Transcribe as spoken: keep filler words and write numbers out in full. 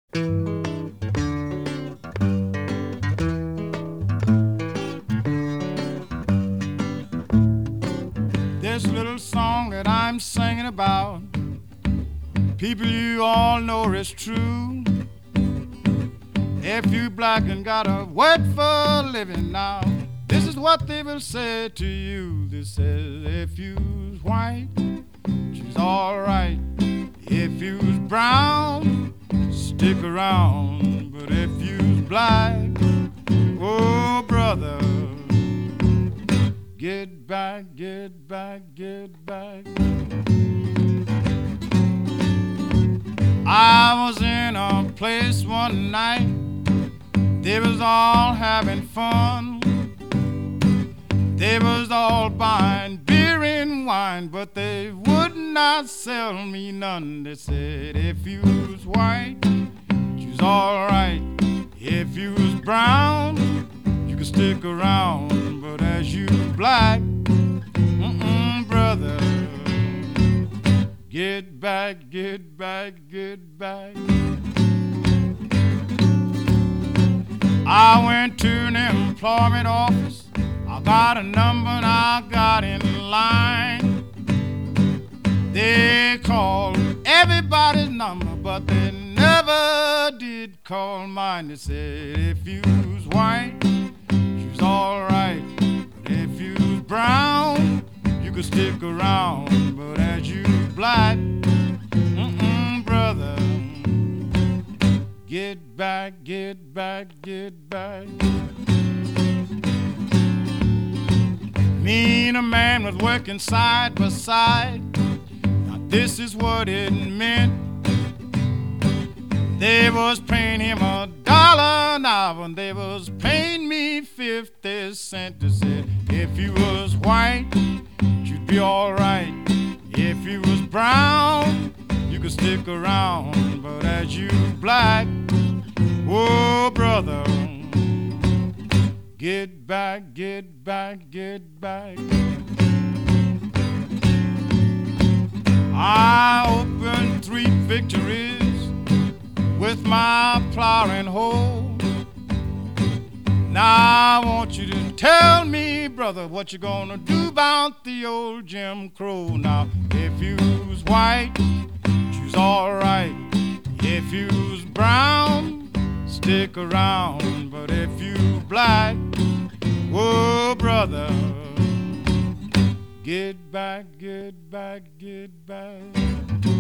This little song that I'm singing about, people you all know is true. If you black and got a word for a living now, this is what they will say to you. They say, if you's white, she's alright. If you's brown, stick around. But if you's black, oh brother, get back, get back, get back. I was in a place one night, they was all having fun. They was all buying beer and wine, but they would not sell me none. They said, if you was white, you was alright. If you was brown, you could stick around. But as you black, mm-mm, brother, get back, get back, get back. I went to an employment office, I got a number and I got in line. They called everybody's number, but they never did call mine. They said, if you was white, you was alright. But if you was brown, you could stick around. But as you black, mm-mm, brother, get back, get back, get back. Me and a man was working side by side. Now this is what it meant. They was paying him a dollar an hour, and they was paying me fifty cents. They said, if you was white, you'd be alright. If you was brown, you could stick around. But as you black, oh brother, get back, get back, get back. I opened three victories with my plow and hoe. Now I want you to tell me, brother, what you gonna do about the old Jim Crow. Now, if you was white, you's alright. If you was brown, stick around. But if you black, oh brother, get back, get back, get back.